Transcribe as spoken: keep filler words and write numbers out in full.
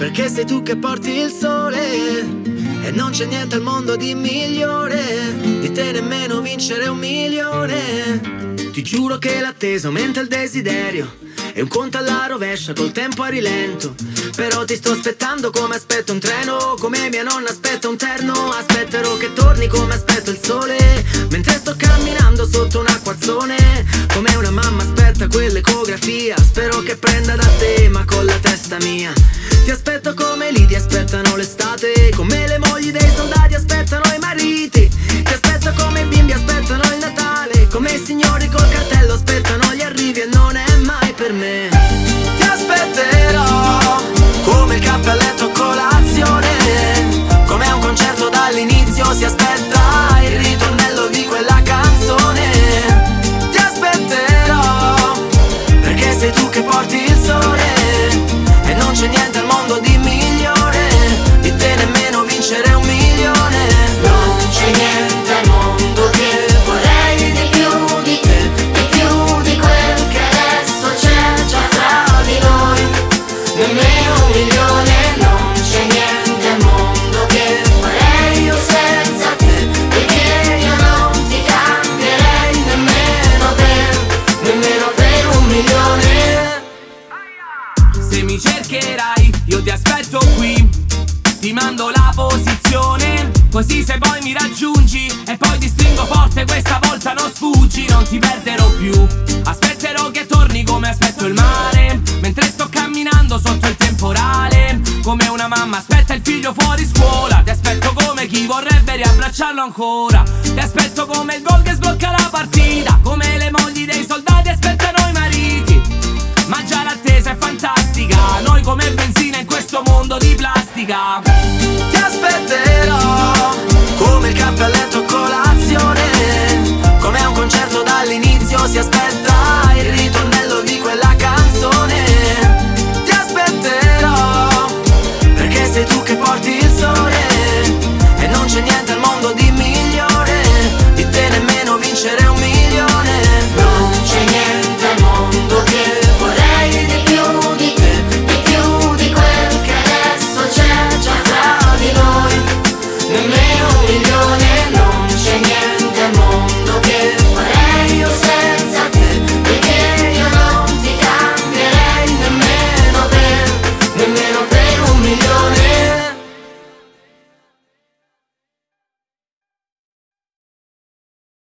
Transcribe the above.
perché sei tu che porti il sole e non c'è niente al mondo di migliore di te, nemmeno vincere un milione. Ti giuro che l'attesa aumenta il desiderio e un conto alla rovescia col tempo a rilento. Però ti sto aspettando come aspetto un treno, come mia nonna aspetta un terno. Aspetterò che torni come aspetto il sole, mentre sto camminando sotto un acquazzone, come una mamma aspetta quell'ecografia. Spero che prenda da te ma con la testa mia. Ti aspetto come lì ti aspettano l'estate, come le mogli dei soldati aspettano i mariti. Ti aspetto come i bimbi aspettano il Natale, come i signori col cartello aspettano gli arrivi e non è mai per me. Ti aspetterò come il caffè a letto a colazione, come a un concerto dall'inizio si aspetta il ritornello di quella canzone. Ti aspetterò perché sei tu che porti il sole e non c'è niente al mondo di migliore di te, nemmeno vincere un milione. Non c'è niente al mondo che vorrei di più di te, di più di quel che adesso c'è già fra di noi, nemmeno un milione. Non c'è niente al mondo che farei io senza te, perché io non ti cambierei nemmeno per, nemmeno per un milione. Se mi cercherai io ti aspetto qui, ti mando la posizione, così se poi mi raggiungi e poi ti stringo forte, questa volta non sfuggi, non ti perderò più. Aspetterò che torni come aspetto il mare, mentre sto camminando sotto il temporale, come una mamma aspetta il figlio fuori scuola. Ti aspetto come chi vorrebbe riabbracciarlo ancora, ti aspetto come il gol che sblocca la partita, come le mogli dei soldati aspettano i mariti. Ma già l'attesa è fantastica, noi come benzina in questo mondo di plastica. Ti aspetterò come il caffè a letto a colazione, come a un concerto dall'inizio si aspetta